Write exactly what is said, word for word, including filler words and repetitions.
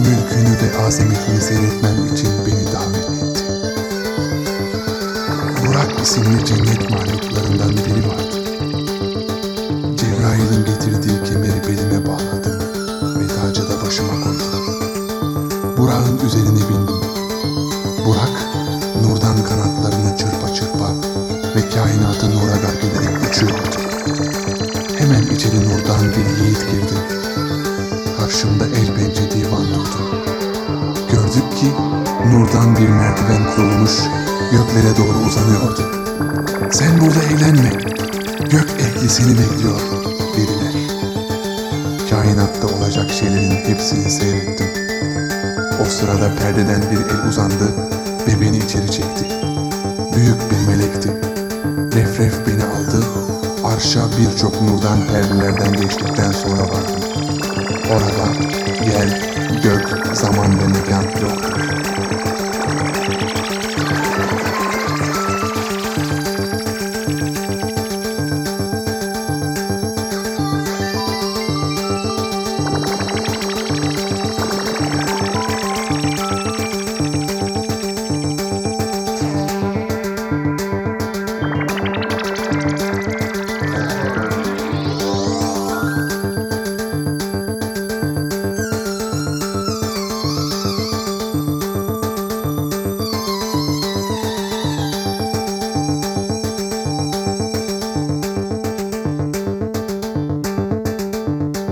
mülkünü ve azametini seyretmem için beni davet etti. Burak isimli cennet mahluklarından biri vardı. Cebrail'in getirdiği kemeri belime bağladım ve tacı da başıma koydum. Burak'ın üzerine bindim. Burak, nurdan kanatlarını çırpa çırpa ve kainatı nura gark ederek uçuyordu. Hemen içeri nurdan bir yiğit girdi. Karşımda el pençe divan durdu. Gördük ki nurdan bir merdiven kurulmuş, göklere doğru uzanıyordu. "Sen burada eğlenme, gök ehli seni bekliyor," dediler. Kainatta olacak şeylerin hepsini seyrettim. O sırada perdeden bir el uzandı ve beni içeri çekti. Büyük bir melekti. Ref ref beni aldı, arşa birçok nurdan perdelerden geçtikten sonra vardım. Orada yer, gök, zaman ve mekan yoktu.